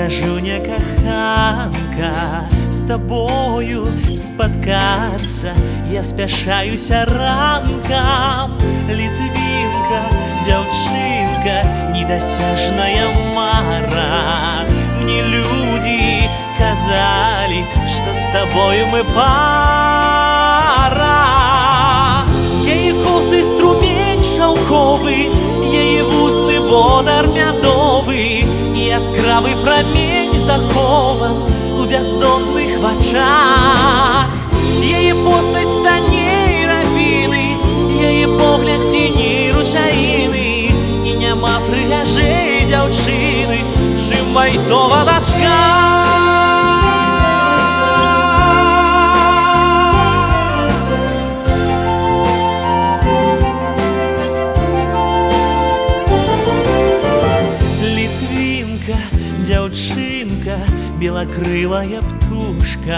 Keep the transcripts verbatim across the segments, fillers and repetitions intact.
Красуня каханка, з тобою споткаться я спяшаюся ранкам. Літвінка, дзяўчынка, недосяжная мара. Мне люди казали, что с тобою мы пара. Яе косы струмень шаўковы, яе вусны водар мядовы, і яскравы прамень захован у бяздонных вачах. Яе постаць станей рабіны, яе погляд сіней ручаіны, і няма прыгажэй дзяўчыны, чым Вайтова дачка. Літвінка, дзяўчынка, белакрылая птушка,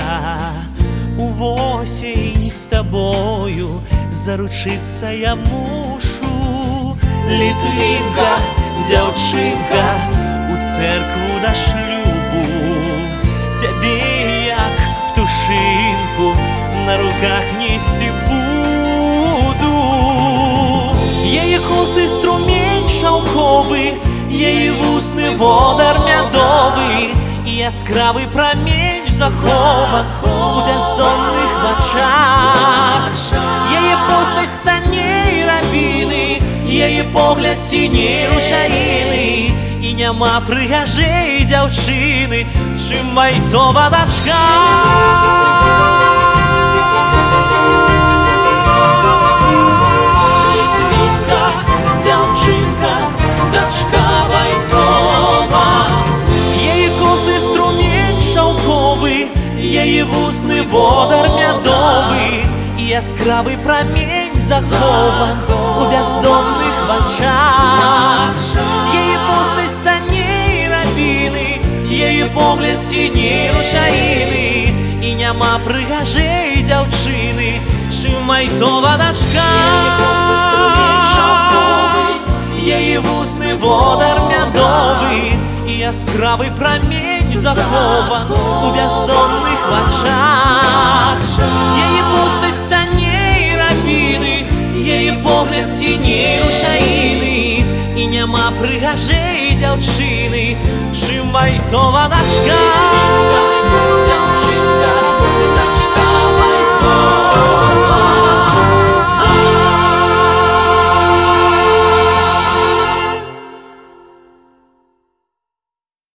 увосень з табою заручыцца я мушу. Літвінка, дзяўчынка, у церкву да шлюбу цябе як птушынку на руках несці буду. Яе косы струмень шаўковы, яе вусны водар мядовы, і яскравы прамень захован у бяздонных вачах. Яе постаць станей рабіны, яе погляд сіней ручаіны, і няма прыгажэй дзяўчыны, чым Вайтова дачка. Літвінка, дзяўчынка, дачка Вайтова. Яе косы струмень шаўковы, яе вусны водар мядовы, і яскравы прамень захован у бяздонных вачах. Яе постаць станей рабіны, яе погляд сіней ручаіны, і няма прыгажэй дзяўчыны, чым Вайтова дачка. Яе вусны водар мядовы, і яскравы прамень захован у бяздонных вачах. Яе постаць станей рабіны, яе погляд сіней ручаіны, і няма прыгажэй дзяўчыны, чым Вайтова дачка.